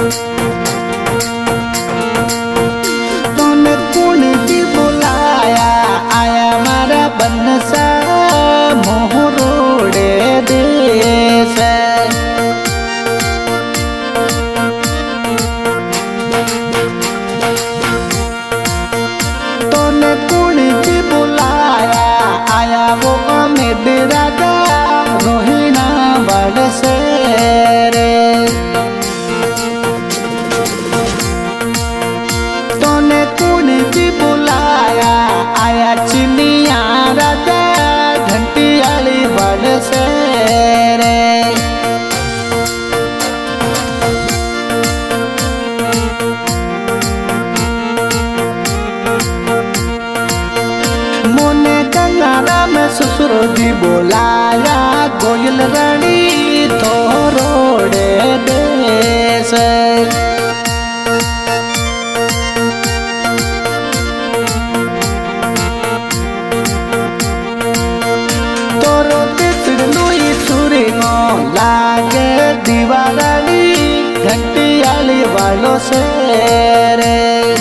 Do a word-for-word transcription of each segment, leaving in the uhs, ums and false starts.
तूने कौन दी बुलाया आया मारा बनसा मोहरोड़े देश तूने कौन दी बुलाया आया वो अमित राजा रोहिणा बरसे रे तूने कौन दी बुलाया आया चिनिया राजा घंटी आली बरसे रे मोने गंगारा में ससुर जी बोलाया गोयल रानी तो रोड़े देश तोरो तिसड़ लुई सुरिंगो लागे दीवारानी घंटी आली वालों से रे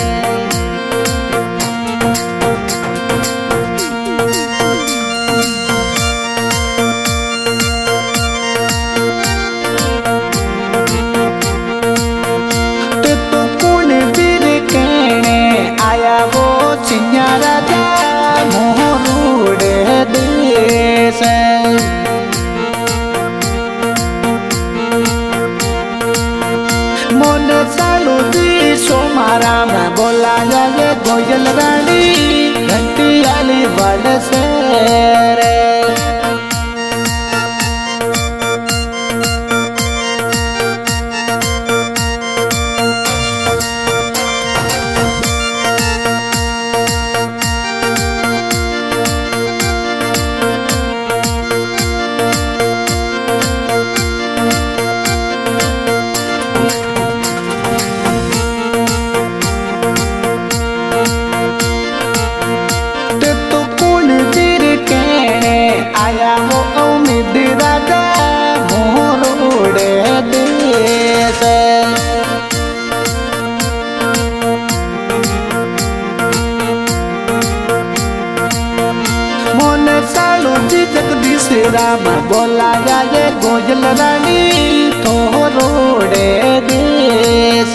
राजा मोहरोड़े देश मोन सालू दी सोमारा में बोला जाए गोयल रानी घंटी आली बरसे रे आया वो अमित राजा मोहरोड़े देश मोन सालू जी जगदीश राम बोला जाए गोयल रानी तो रोड़े देश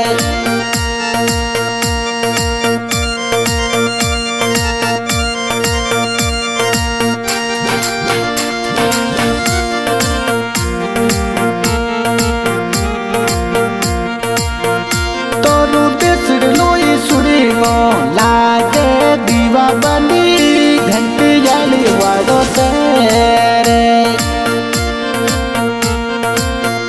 लागे दीवा बनी घंटी जाली वालों से रे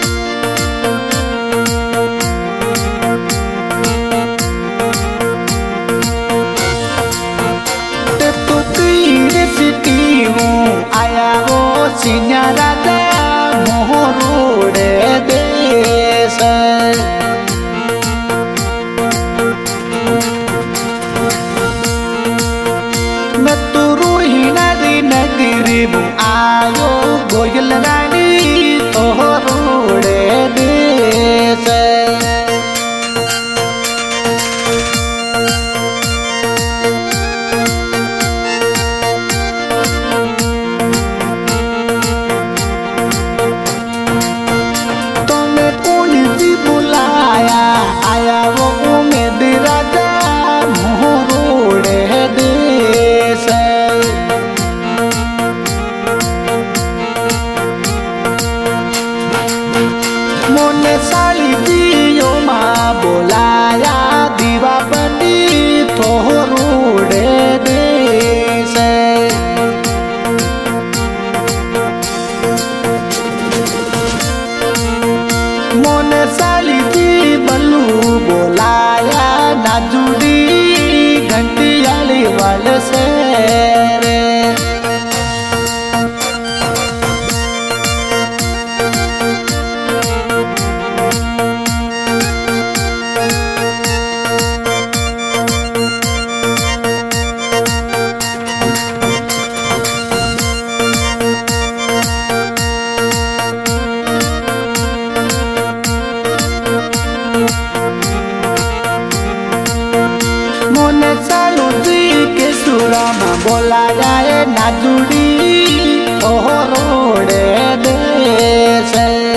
बोला जाए नाजुड़ी ओ रोड़े देश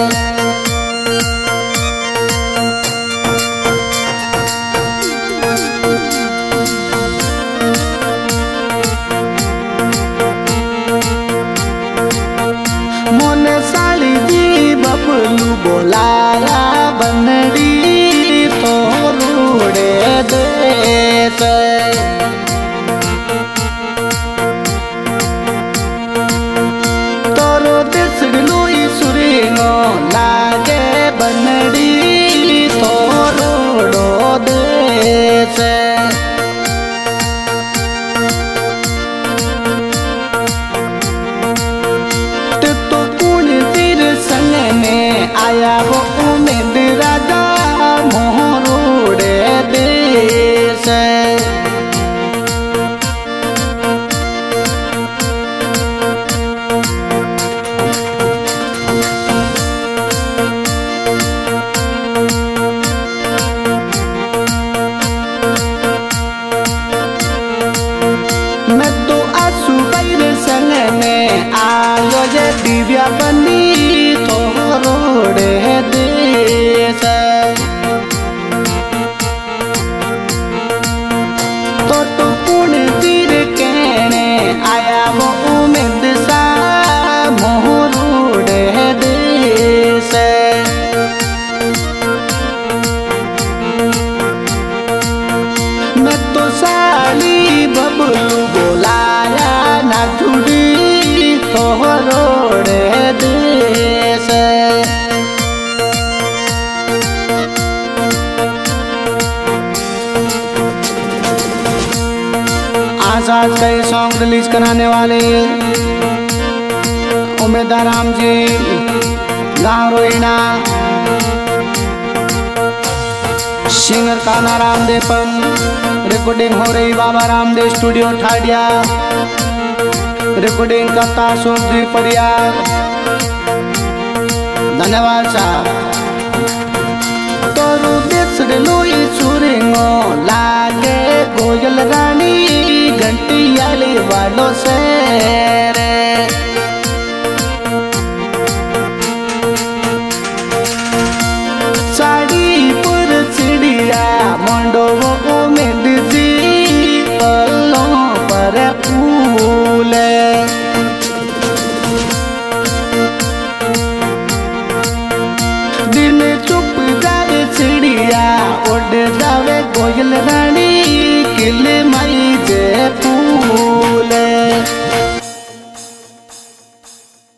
मोने साली जी बबलू बोलाया बनड़ी तो रोड़े देश लागे बनड़ी तो रोड़ो देश तो कुण तीर संग में आया वो उम्मीद राजा मोहरोड़े देश दिव्या बनी तो रोड़े देश तो तो कुण तीर कहने आया वो उम्मीद सा मोहरोड़े देश मैं तो साली बबलू बोलाया ना जुड़ी तो रोड़े देश आज आज का ये सॉन्ग रिलीज कराने वाले उमेदा राम जी गाँव रोहिणा सिंगर काना रामदेव पन रिकॉर्डिंग हो रही बाबा रामदेव स्टूडियो ठाडिया रिकॉर्डिंग करता सोजी परियार धन्यवाद साहब तोरू देश लोई सुरेंगो लागे गोयल रानी घंटी आली वालों से रे साड़ी पर चिड़िया मंडो वो में दिजी पल्लों पर फूल दिन चुप जाए चिड़िया उड़ जावे कोयल रानी